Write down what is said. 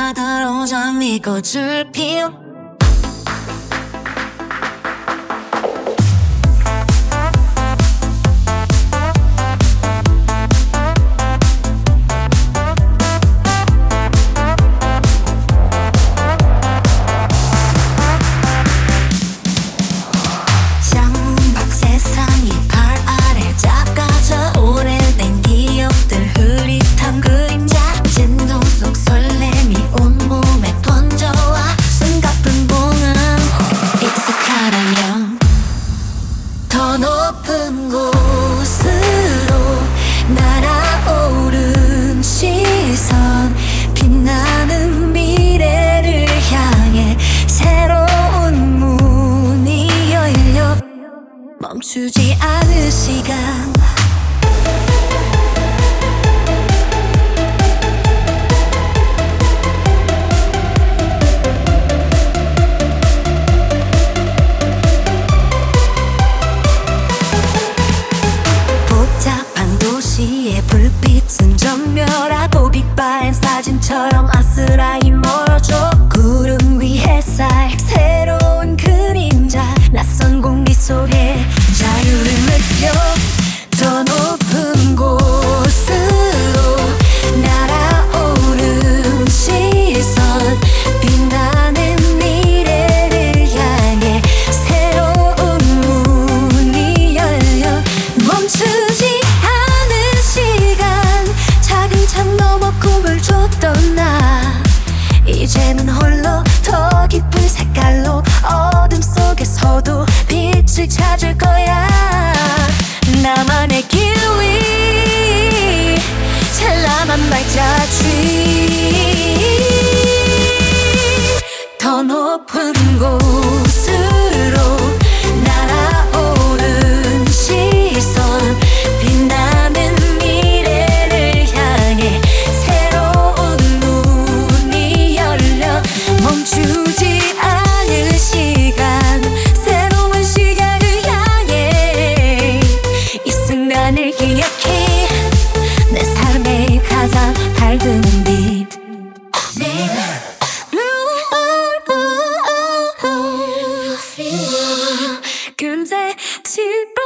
네가 들어오자 네 꽃을 피우 더 높은 곳으로 날아오른 시선 빛나는 미래를 향해 새로운 문이 열려 멈추지 않을 시간 불빛은 전멸하고 빅바엔 사진처럼 아스라이 멀어져 구름 위 햇살 새로운 그림자 낯선 공기 속에 자유를 느껴 더 높은 곳으로 날아오른 시선 빛나는 미래를 향해 새로운 문이 열려 멈추지 꿈을 줬던 나 이제는 홀로 더 깊은 색깔로 어둠 속에서도 빛을 찾을 거야 나만의 길 위 찬란한 발자취 더 높은 곳으로 날아오른 시선 빛나는 멈추지 않을 시간 새로운 시작을 향해 이 순간을 기억해 내 삶의 가장 밝은 빛 근데